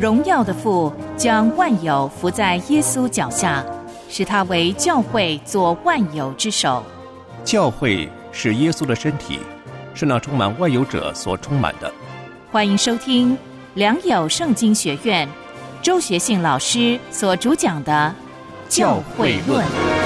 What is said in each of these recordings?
荣耀的父将万有伏在耶稣脚下，使他为教会做万有之首。 教会是耶稣的身体，是那充满万有者所充满的。 欢迎收听良友圣经学院周学信老师所主讲的《教会论》。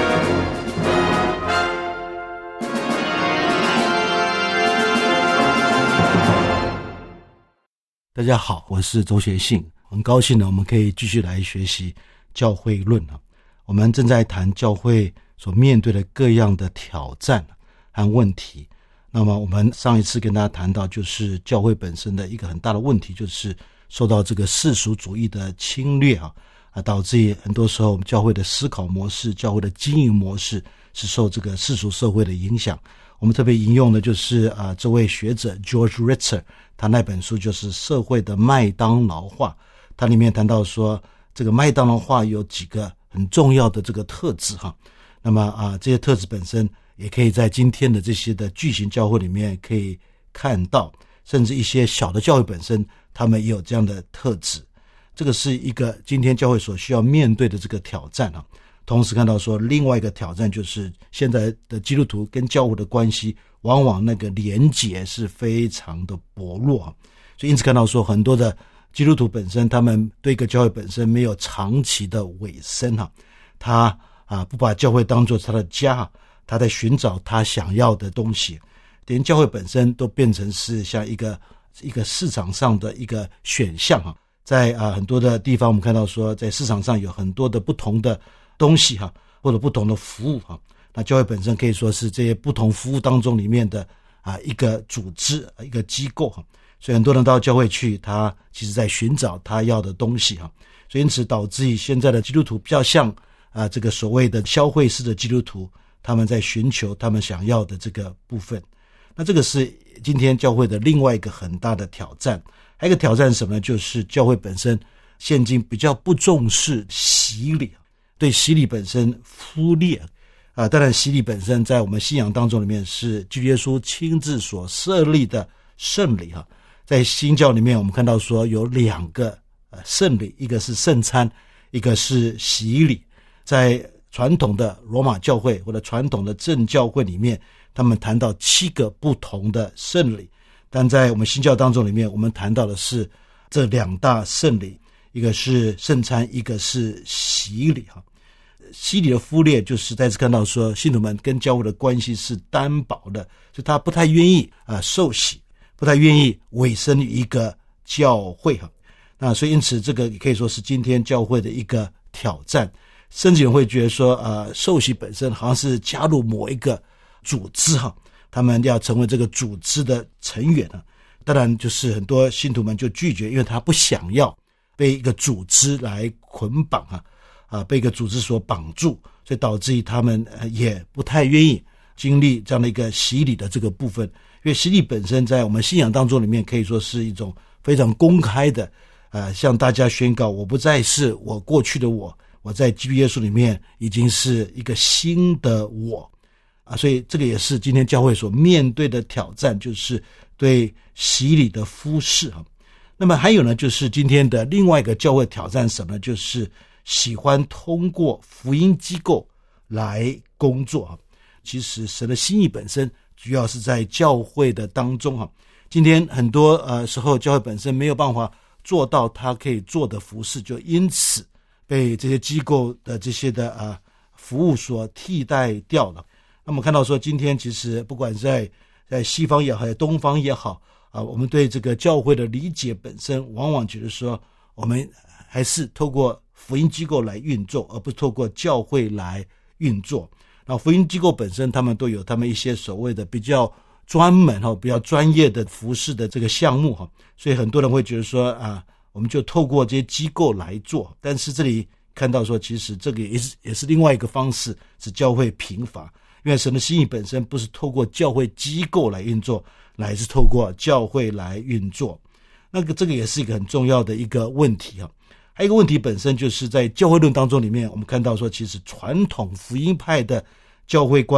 大家好，我是周学信，很高兴呢，我们可以继续来学习教会论啊。我们正在谈教会所面对的各样的挑战和问题。那么我们上一次跟大家谈到，就是教会本身的一个很大的问题，就是受到这个世俗主义的侵略导致很多时候我们教会的思考模式、教会的经营模式是受这个世俗社会的影响。我们特别引用的就是这位学者 George Ritzer， 他那本书就是《社会的麦当劳化》，他里面谈到说，这个麦当劳化有几个很重要的这个特质那么这些特质本身也可以在今天的这些的巨型教会里面可以看到，甚至一些小的教会本身他们也有这样的特质。这个是一个今天教会所需要面对的这个挑战同时看到说，另外一个挑战就是现在的基督徒跟教会的关系往往那个连结是非常的薄弱所以因此看到说，很多的基督徒本身他们对一个教会本身没有长期的委身他不把教会当作他的家他在寻找他想要的东西，连教会本身都变成是像一个市场上的一个选项在很多的地方我们看到说，在市场上有很多的不同的东西或者不同的服务那教会本身可以说是这些不同服务当中里面的一个组织一个机构所以很多人到教会去，他其实在寻找他要的东西所以因此导致现在的基督徒比较像这个所谓的消费式的基督徒，他们在寻求他们想要的这个部分。那这个是今天教会的另外一个很大的挑战。还有一个挑战是什么呢？就是教会本身现今比较不重视洗礼，对洗礼本身忽略当然洗礼本身在我们信仰当中里面是基督耶稣亲自所设立的圣礼在新教里面我们看到说有两个圣礼，一个是圣餐，一个是洗礼。在传统的罗马教会或者传统的正教会里面，他们谈到7个不同的圣礼，但在我们新教当中里面，我们谈到的是这2大圣礼，一个是圣餐，一个是洗礼洗礼的忽略就是再次看到说，信徒们跟教会的关系是单薄的，所以他不太愿意受洗，不太愿意委身于一个教会那所以因此这个也可以说是今天教会的一个挑战。甚至有人会觉得说受洗本身好像是加入某一个组织他们要成为这个组织的成员当然就是很多信徒们就拒绝，因为他不想要被一个组织来捆绑被一个组织所绑住，所以导致他们也不太愿意经历这样的一个洗礼的这个部分。因为洗礼本身在我们信仰当中里面可以说是一种非常公开的向大家宣告，我不再是我过去的我在基督耶稣里面已经是一个新的我所以这个也是今天教会所面对的挑战，就是对洗礼的忽视那么还有呢，就是今天的另外一个教会挑战什么呢？就是喜欢通过福音机构来工作其实神的心意本身主要是在教会的当中今天很多时候教会本身没有办法做到他可以做的服事，就因此被这些机构的这些的服务所替代掉了。那么看到说，今天其实不管在西方也好，在东方也好我们对这个教会的理解本身往往觉得说，我们还是透过福音机构来运作，而不是透过教会来运作。那福音机构本身他们都有他们一些所谓的比较专门比较专业的服事的这个项目所以很多人会觉得说我们就透过这些机构来做。但是这里看到说，其实这个也是另外一个方式，是教会贫乏。因为神的心意本身不是透过教会机构来运作，乃是透过教会来运作。这个也是一个很重要的一个问题还有一个问题本身就是在教会论当中里面，我们看到说，其实传统福音派的教会观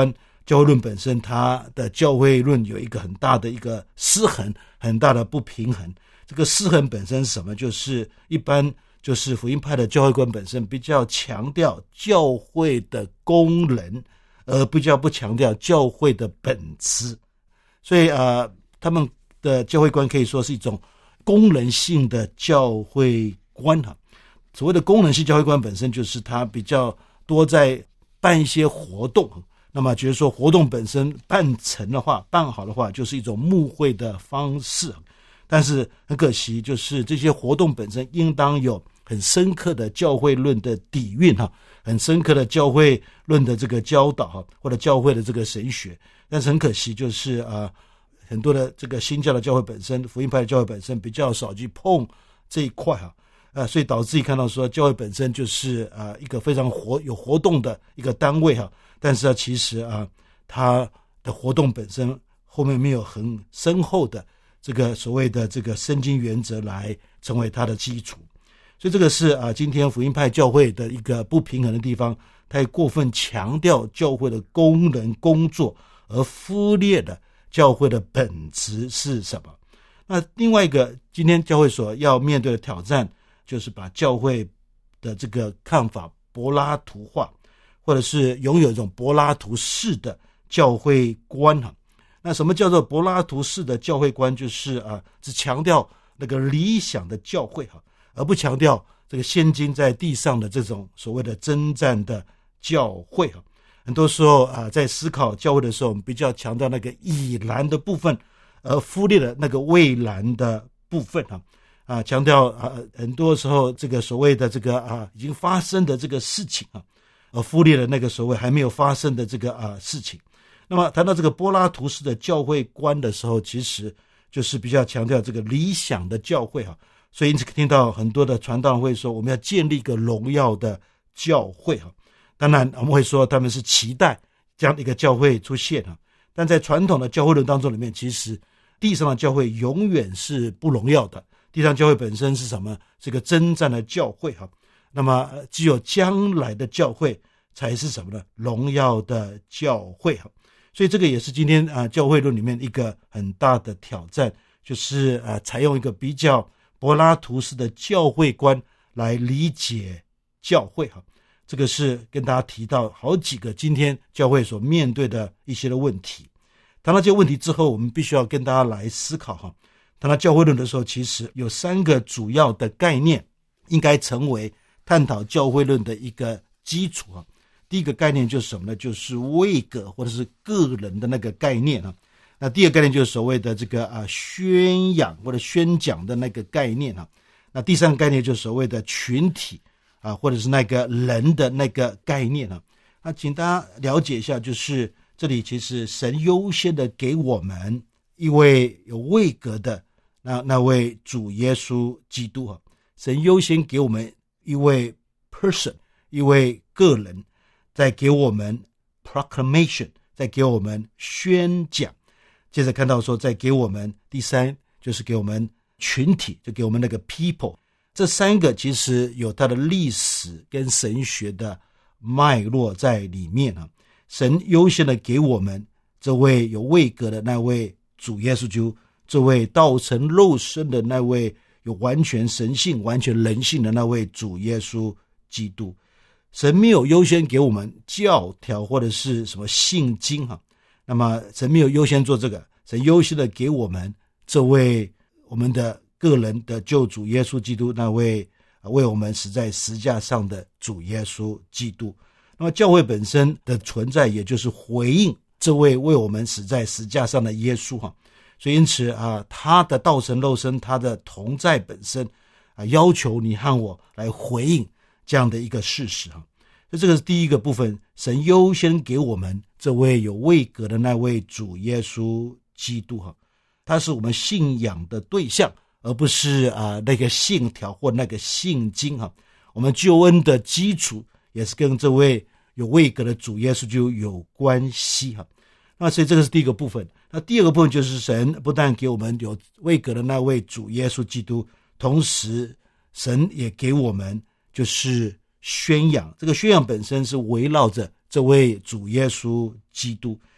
教会论本身它的教会论有一个很大的一个失衡，很大的不平衡。这个失衡本身是什么？就是一般就是福音派的教会观本身比较强调教会的功能，而比较不强调教会的本质。所以他们的教会观可以说是一种功能性的教会观。所谓的功能性教会观本身就是它比较多在办一些活动，那么觉得说活动本身办成的话，办好的话就是一种牧会的方式。但是很可惜，就是这些活动本身应当有很深刻的教会论的底蕴，很深刻的教会论的这个教导，或者教会的这个神学。但是很可惜，就是很多的这个新教的教会本身，福音派的教会本身比较少去碰这一块所以导致你看到说教会本身就是一个非常有活动的一个单位但是其实它的活动本身后面没有很深厚的这个所谓的这个圣经原则来成为它的基础。所以这个是今天福音派教会的一个不平衡的地方，太过分强调教会的功能工作，而忽略了教会的本质是什么。那另外一个今天教会所要面对的挑战，就是把教会的这个看法柏拉图化，或者是拥有一种柏拉图式的教会观。那什么叫做柏拉图式的教会观？就是只强调那个理想的教会而不强调这个现今在地上的这种所谓的征战的教会。很多时候在思考教会的时候，我们比较强调那个已然的部分，而忽略了那个未然的部分强调很多时候这个所谓的这个已经发生的这个事情而忽略了那个所谓还没有发生的这个事情。那么谈到这个柏拉图式的教会观的时候，其实就是比较强调这个理想的教会所以因此听到很多的传道人会说，我们要建立一个荣耀的教会当然我们会说他们是期待这样的一个教会出现但在传统的教会论当中里面，其实地上的教会永远是不荣耀的。地上教会本身是什么？是个征战的教会那么只有将来的教会才是什么呢？荣耀的教会所以这个也是今天教会论里面一个很大的挑战，就是采用一个比较柏拉图式的教会观来理解教会这个是跟大家提到好几个今天教会所面对的一些的问题。谈到这个问题之后，我们必须要跟大家来思考谈到教会论的时候，其实有3个主要的概念应该成为探讨教会论的一个基础第一个概念就是什么呢？就是位格或者是个人的那个概念那第二个概念就是所谓的这个宣扬或者宣讲的那个概念那第三个概念就是所谓的群体或者是那个人的那个概念那请大家了解一下，就是这里其实神优先的给我们一位有位格的那位主耶稣基督神优先给我们一位 person， 一位个人，再给我们 proclamation， 再给我们宣讲，接着看到说再给我们第三就是给我们群体，就给我们那个 people。 这3个其实有它的历史跟神学的脉络在里面神优先的给我们这位有位格的那位主耶稣基督，这位道成肉身的那位有完全神性完全人性的那位主耶稣基督。神没有优先给我们教条或者是什么信经那么神没有优先做这个，神优先的给我们这位我们的个人的救主耶稣基督，那位为我们死在十字架上的主耶稣基督。那么教会本身的存在也就是回应这位为我们死在十字架上的耶稣所以因此他的道成肉身，他的同在本身要求你和我来回应这样的一个事实所以这个是第一个部分，神优先给我们这位有位格的那位主耶稣基督他是我们信仰的对象，而不是那个信条或那个信经我们救恩的基础也是跟这位有位格的主耶稣就有关系那所以这个是第一个部分。那第二个部分就是神不但给我们有位格的那位主耶稣基督，同时神也给我们就是宣扬，这个宣扬本身是围绕着这位主耶稣基督。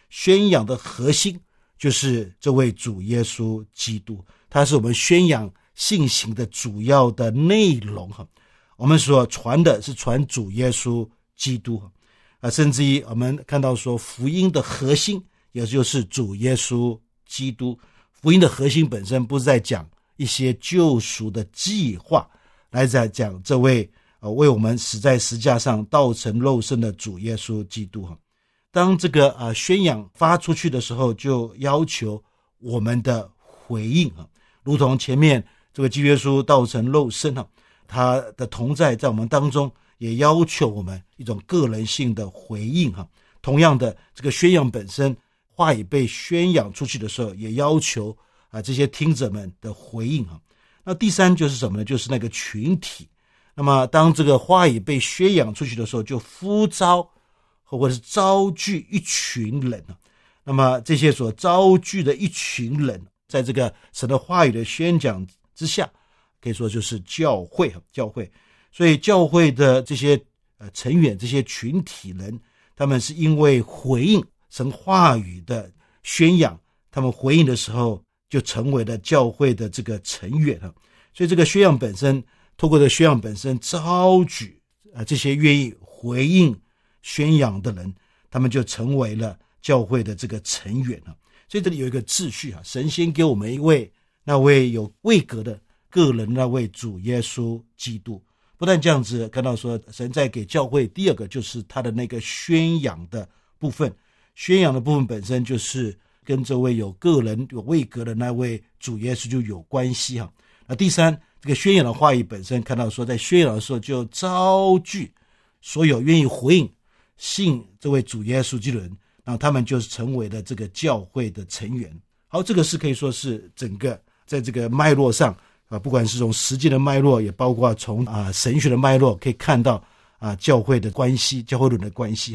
宣扬的核心就是这位主耶稣基督，他是我们宣扬信息的主要的内容。我们所传的是传主耶稣基督，甚至于我们看到说福音的核心也就是主耶稣基督。福音的核心本身不是在讲一些救赎的计划，来在讲这位为我们死在十字架上道成肉身的主耶稣基督。当这个宣扬发出去的时候，就要求我们的回应，如同前面这个基督耶稣道成肉身，他的同在在我们当中，也要求我们一种个人性的回应。同样的，这个宣扬本身话语被宣扬出去的时候，也要求这些听者们的回应。那第三就是什么呢？就是那个群体。那么当这个话语被宣扬出去的时候，就呼召或者是召聚一群人。那么这些所召聚的一群人，在这个神的话语的宣讲之下，可以说就是教会。所以教会的这些成员，这些群体人，他们是因为回应神话语的宣扬，他们回应的时候就成为了教会的这个成员。所以这个宣扬本身，透过这个宣扬本身召集这些愿意回应宣扬的人，他们就成为了教会的这个成员。所以这里有一个秩序，神先给我们那位有位格的个人，那位主耶稣基督。不但这样子，看到说神在给教会第二个就是他的那个宣扬的部分，宣扬的部分本身就是跟这位有个人有位格的那位主耶稣就有关系。那第三，这个宣扬的话语本身，看到说在宣扬的时候就召聚所有愿意回应信这位主耶稣基督的人，然后他们就是成为了这个教会的成员。好，这个是可以说是整个在这个脉络上不管是从实际的脉络，也包括从神学的脉络，可以看到教会的关系，教会论的关系。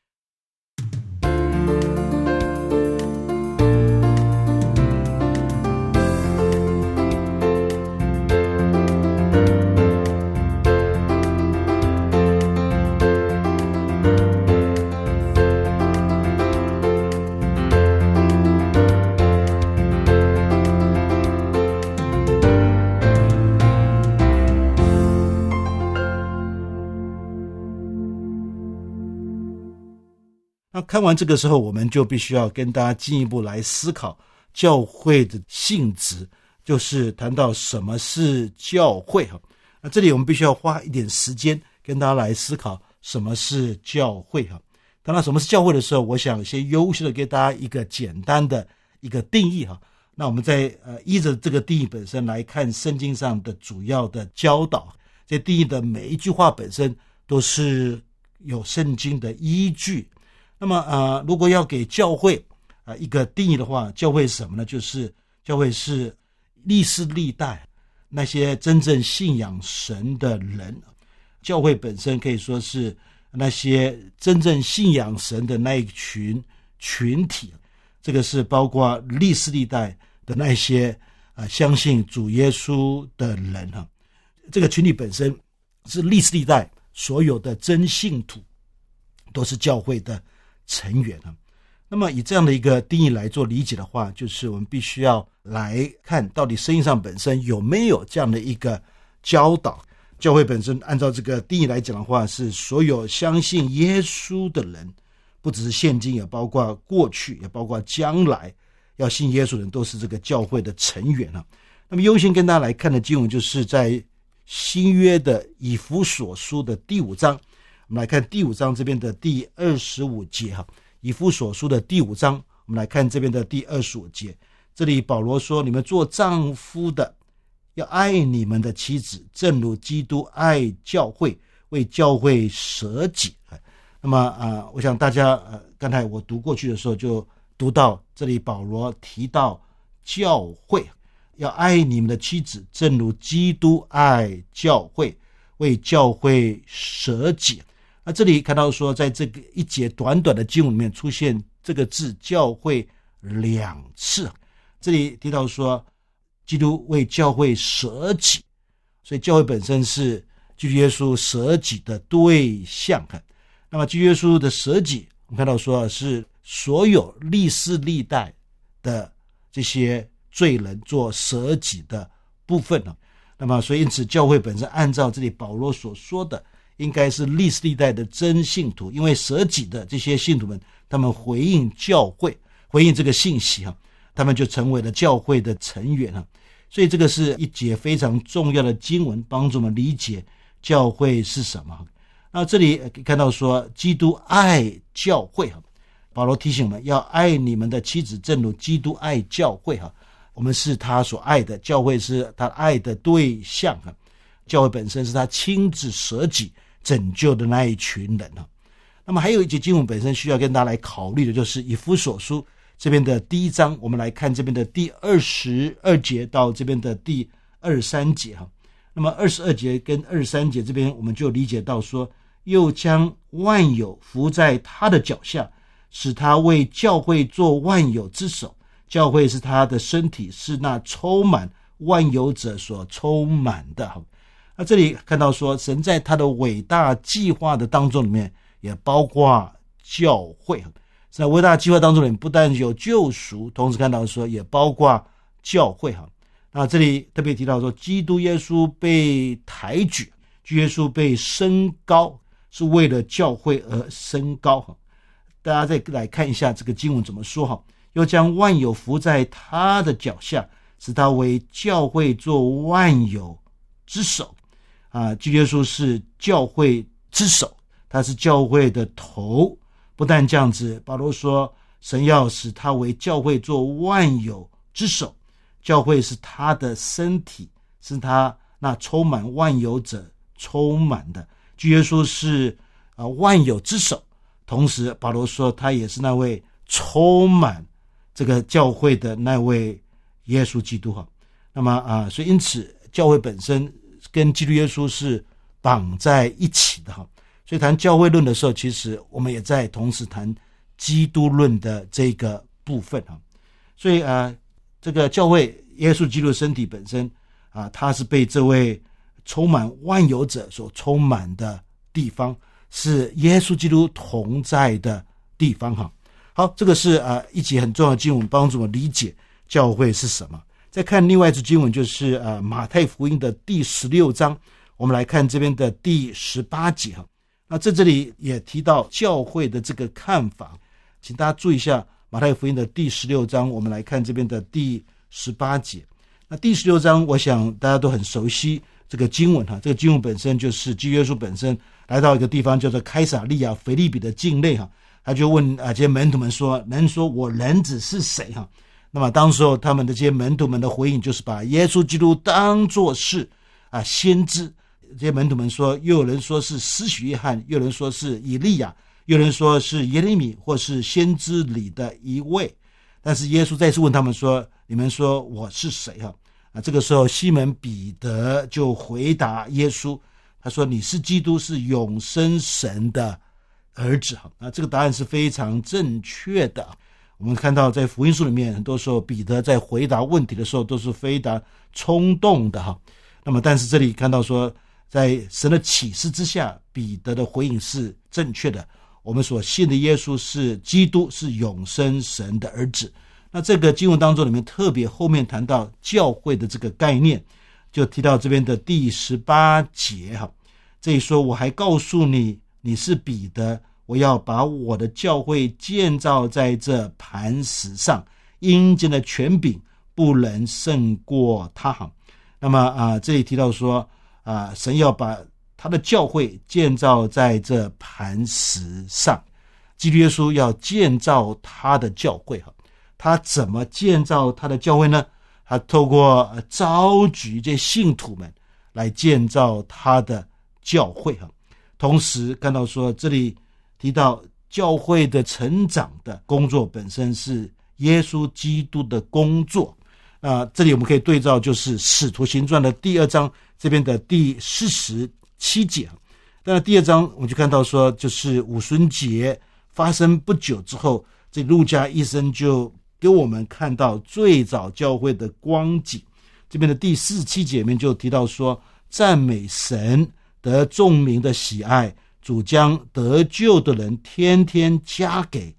那看完这个时候，我们就必须要跟大家进一步来思考教会的性质，就是谈到什么是教会。那这里我们必须要花一点时间跟大家来思考什么是教会。谈到什么是教会的时候，我想先优先的给大家一个简单的一个定义。那我们再依着这个定义本身来看圣经上的主要的教导，这定义的每一句话本身都是有圣经的依据。那么如果要给教会一个定义的话，教会是什么呢？就是教会是历世历代那些真正信仰神的人，教会本身可以说是那些真正信仰神的那一群体，这个是包括历世历代的那些相信主耶稣的人。这个群体本身是历世历代所有的真信徒都是教会的成员。那么以这样的一个定义来做理解的话，就是我们必须要来看到底圣经上本身有没有这样的一个教导。教会本身按照这个定义来讲的话，是所有相信耶稣的人，不只是现今，也包括过去，也包括将来要信耶稣的人，都是这个教会的成员。那么优先跟大家来看的经文就是在新约的以弗所书的第5章，我们来看第5章这边的第25节。以弗所书的第5章，我们来看这边的第25节。这里保罗说，你们做丈夫的要爱你们的妻子，正如基督爱教会，为教会舍己。那么我想大家刚才我读过去的时候就读到这里保罗提到教会要爱你们的妻子，正如基督爱教会，为教会舍己。那这里看到说，在这个一节短短的经文里面出现这个字教会2次。这里提到说基督为教会舍己，所以教会本身是基督耶稣舍己的对象。那么基督耶稣的舍己，我们看到说是所有历世历代的这些罪人做舍己的部分。那么所以因此教会本身按照这里保罗所说的，应该是历世历代的真信徒，因为舍己的这些信徒们，他们回应教会，回应这个信息，他们就成为了教会的成员。所以这个是一节非常重要的经文，帮助我们理解教会是什么。那这里可以看到说，基督爱教会，保罗提醒我们要爱你们的妻子，正如基督爱教会。我们是他所爱的，教会是他爱的对象，教会本身是他亲自舍己拯救的那一群人。那么还有一节经文本身需要跟大家来考虑的，就是以弗所书这边的第1章，我们来看这边的第22节到这边的第23节。那么22节跟23节这边我们就理解到说，又将万有伏在他的脚下，使他为教会做万有之首。教会是他的身体，是那充满万有者所充满的。那这里看到说，神在他的伟大计划的当中里面也包括教会。在伟大计划当中里面不但有救赎，同时看到说也包括教会。那这里特别提到说，基督耶稣被抬举，基督耶稣被升高，是为了教会而升高。大家再来看一下这个经文怎么说。又将万有伏在他的脚下，使他为教会做万有之首。基督耶稣是教会之首，他是教会的头。不但这样子，保罗说神要使他为教会做万有之首，教会是他的身体，是他那充满万有者充满的。基督耶稣是万有之首，同时保罗说他也是那位充满这个教会的那位耶稣基督。那么所以因此教会本身跟基督耶稣是绑在一起的。所以谈教会论的时候，其实我们也在同时谈基督论的这个部分。所以这个教会耶稣基督的身体本身它是被这位充满万有者所充满的地方，是耶稣基督同在的地方。好，这个是一节很重要的经文，帮助我理解教会是什么。再看另外一节经文，就是马太福音的第16章，我们来看这边的第18节。那在这里也提到教会的这个看法，请大家注意一下马太福音的第16章，我们来看这边的第18节。那第16章我想大家都很熟悉这个经文。这个经文本身就是基督耶稣本身来到一个地方叫做开撒利亚腓立比的境内，他就问这些门徒们说，能说我人子是谁？那么当时候他们的这些门徒们的回应就是把耶稣基督当作是先知。这些门徒们说，又有人说是施洗约翰，又有人说是以利亚，又有人说是耶利米，或是先知里的一位。但是耶稣再次问他们说，你们说我是谁？这个时候西门彼得就回答耶稣，他说你是基督，是永生神的儿子。这个答案是非常正确的。我们看到在福音书里面，很多时候彼得在回答问题的时候都是非常冲动的。那么但是这里看到说，在神的启示之下，彼得的回应是正确的。我们所信的耶稣是基督，是永生神的儿子。那这个经文当中里面特别后面谈到教会的这个概念，就提到这边的第18节。这里说，我还告诉你，你是彼得，我要把我的教会建造在这磐石上，阴间的权柄不能胜过他。那么这里提到说神要把他的教会建造在这磐石上，基督耶稣要建造他的教会。他怎么建造他的教会呢？他透过召集这些信徒们来建造他的教会。同时看到说，这里提到教会的成长的工作本身是耶稣基督的工作。这里我们可以对照就是使徒行传的第2章这边的第47节。那第2章我们就看到说，就是五旬节发生不久之后，这路加医生就给我们看到最早教会的光景。这边的第47节里面就提到说，赞美神，得众民的喜爱，主将得救的人天天加给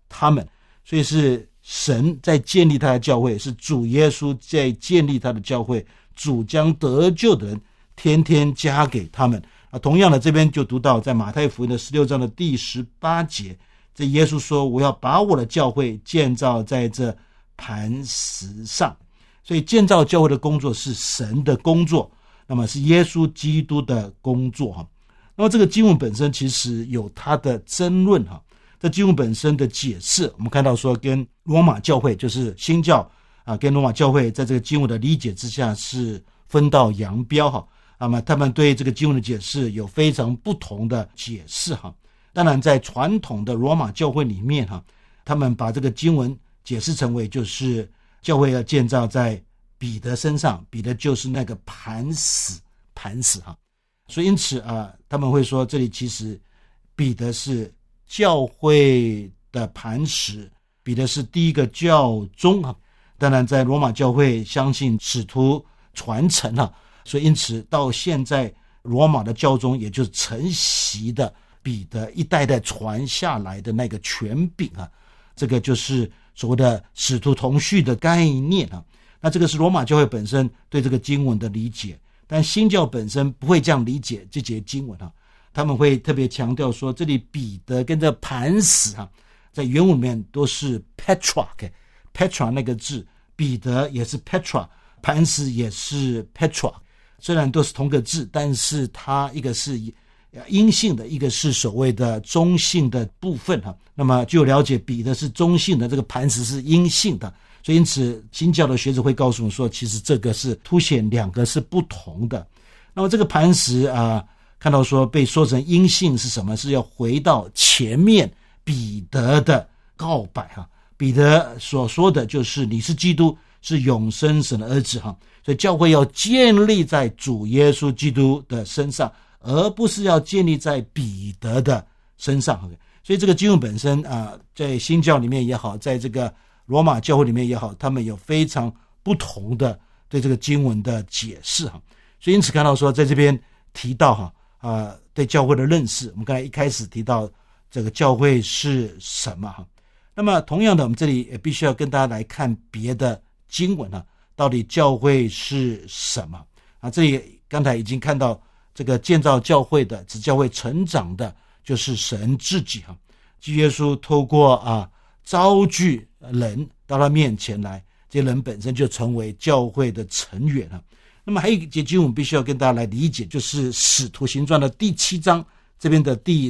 他们，所以是神在建立他的教会，是主耶稣在建立他的教会，主将得救的人天天加给他们。同样的，这边就读到在马太福音的16章的第18节，这耶稣说，我要把我的教会建造在这磐石上。所以建造教会的工作是神的工作，那么是耶稣基督的工作。那么这个经文本身其实有它的争论。这经文本身的解释，我们看到说跟罗马教会就是新教跟罗马教会在这个经文的理解之下是分道扬镳。那么他们对这个经文的解释有非常不同的解释。当然在传统的罗马教会里面，他们把这个经文解释成为就是教会要建造在彼得身上，彼得就是那个磐石。所以因此他们会说这里其实彼得是教会的磐石，彼得是第一个教宗。当然在罗马教会相信使徒传承，所以因此到现在罗马的教宗也就是承袭的彼得一代代传下来的那个权柄。这个就是所谓的使徒同序的概念。那这个是罗马教会本身对这个经文的理解，但新教本身不会这样理解这节经文。他们会特别强调说这里彼得跟这磐石在原文里面都是 Petra 那个字，彼得也是 Petra， 磐石也是 Petra， 虽然都是同个字，但是它一个是阴性的，一个是所谓的中性的部分。那么就了解彼得是中性的，这个磐石是阴性的，所以因此新教的学者会告诉我们说其实这个是凸显两个是不同的。那么这个磐石看到说被说成阴性是什么？是要回到前面彼得的告白。彼得所说的就是你是基督，是永生神的儿子。所以教会要建立在主耶稣基督的身上，而不是要建立在彼得的身上。所以这个经文本身在新教里面也好，在这个罗马教会里面也好，他们有非常不同的对这个经文的解释。所以因此看到说在这边提到对教会的认识，我们刚才一开始提到这个教会是什么。那么同样的，我们这里也必须要跟大家来看别的经文到底教会是什么。这里刚才已经看到这个建造教会的，使教会成长的就是神自己。基督耶稣透过招聚人到他面前来，这些人本身就成为教会的成员。那么还有一节经文必须要跟大家来理解，就是使徒行传的第7章这边的第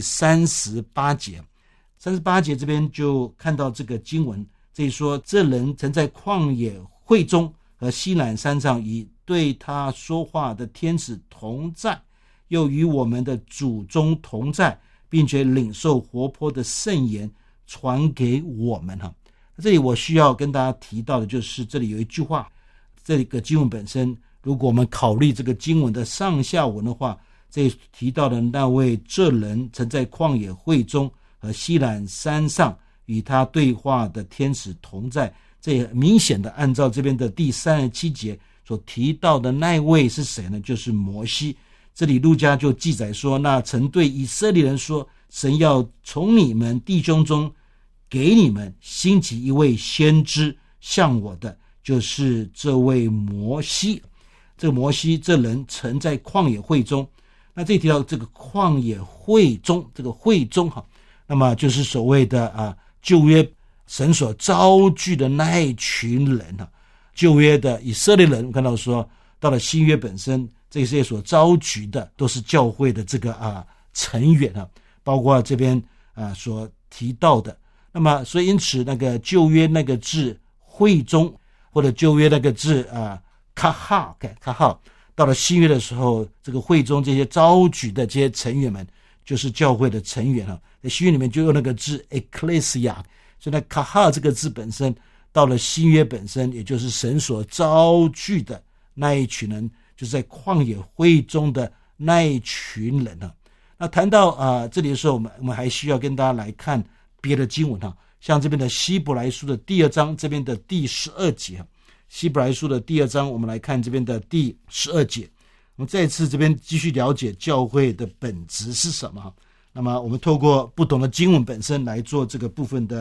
38节。38节这边就看到这个经文，这里说这人曾在旷野会中和西乃山上与对他说话的天使同在，又与我们的祖宗同在，并且领受活泼的圣言传给我们。这里我需要跟大家提到的就是这里有一句话，这个经文本身如果我们考虑这个经文的上下文的话，这里提到的那位这人曾在旷野会中和西乃山上与他对话的天使同在，这也明显的按照这边的第37节所提到的那位是谁呢？就是摩西。这里路加就记载说，那曾对以色列人说，神要从你们弟兄中给你们兴起一位先知，像我的，就是这位摩西。这个摩西这人曾在旷野会中，那这里提到这个旷野会中，这个会中那么就是所谓的旧约神所招聚的那一群人。旧约的以色列人，我们看到说到了新约本身，这些所招聚的都是教会的这个成员包括这边所提到的。那么所以因此那个旧约那个字会中，或者旧约那个字卡哈，到了新约的时候，这个会中这些招举的这些成员们就是教会的成员在新约里面就用那个字 ecclesia， 所以那卡哈这个字本身到了新约本身，也就是神所招聚的那一群人，就是在旷野会中的那一群人那谈到这里的时候，我们还需要跟大家来看别的经文像这边的希伯来书的第2章这边的第12节。希伯来书的第2章，我们来看这边的第12节。我们再次这边继续了解教会的本质是什么。那么我们透过不同的经文本身来做这个部分的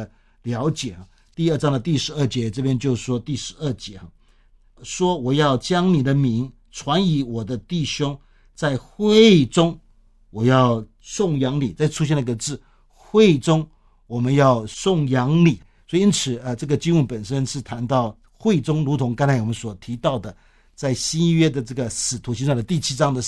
了解第2章的第12节，这边就说第12节说我要将你的名传以我的弟兄，在会中我要颂扬你。再出现了一个字，会中我们要颂扬你。所以因此这个经文本身是谈到会中，如同刚才我们所提到的，在新约的这个使徒行传的第7章的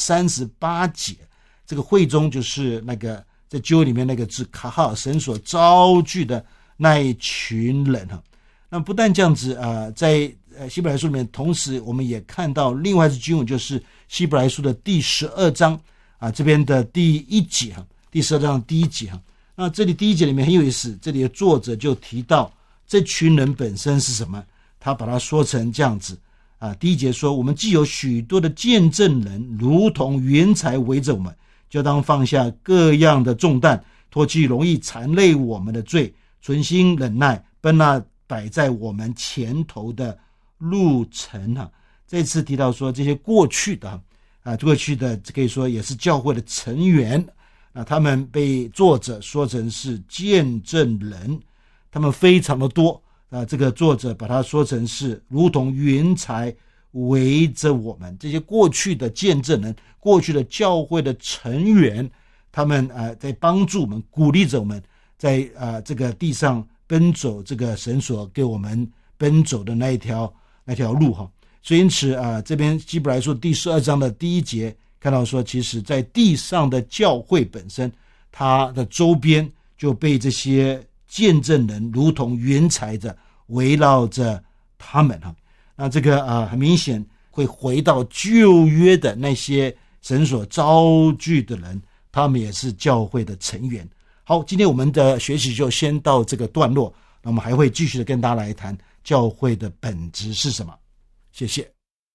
38节，这个会中就是那个在旧约里面那个字卡哈，神所招聚的那一群人那不但这样子在希伯来书里面，同时我们也看到另外一句经文，就是希伯来书的第12章这边的第1节第12章的第1节那这里第1节里面很有意思，这里的作者就提到这群人本身是什么，他把它说成这样子第1节说，我们既有许多的见证人，如同云彩围着我们，就当放下各样的重担，脱去容易缠累我们的罪，存心忍耐，奔那摆在我们前头的路程这次提到说这些过去的可以说也是教会的成员他们被作者说成是见证人，他们非常的多这个作者把它说成是如同云彩围着我们，这些过去的见证人，过去的教会的成员，他们在帮助我们，鼓励着我们在这个地上奔走这个神所给我们奔走的那条路所以因此这边希伯来书第12章的第1节看到说，其实在地上的教会本身，它的周边就被这些见证人如同云彩着围绕着他们那这个很明显会回到旧约的那些神所招聚的人，他们也是教会的成员。好，今天我们的学习就先到这个段落，那我们还会继续的跟大家来谈教会的本质是什么。谢谢。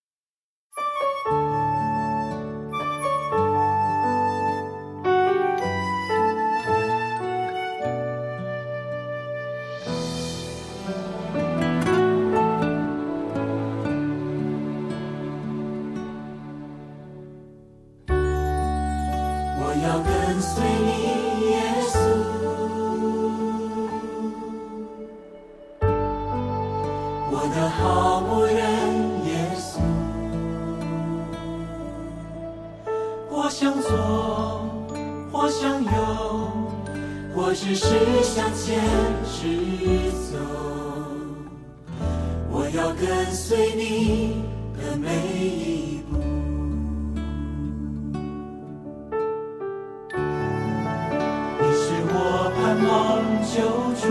我要跟随你，耶稣，我的好牧人耶稣。或向左，或向右，或只是向前直走。我要跟随你的每一步。救主，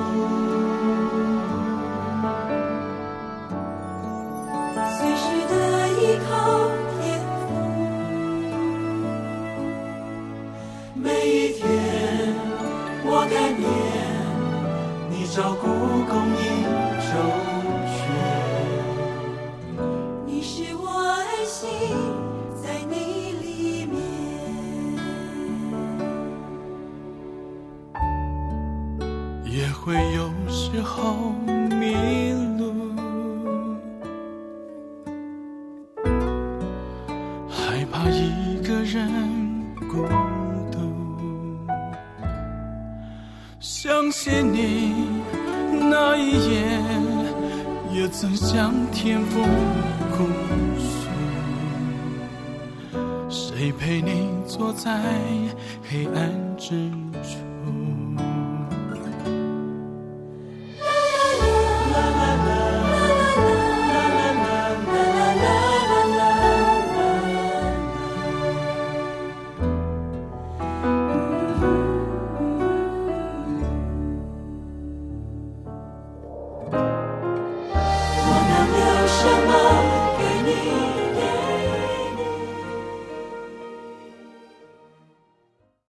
随时的依靠天父，每一天我感念你照顾供应周全，你是我安息在你里面，也会有时候迷路，害怕一个人孤独，相信你那一夜也曾向天父哭诉，谁陪你坐在黑暗之处，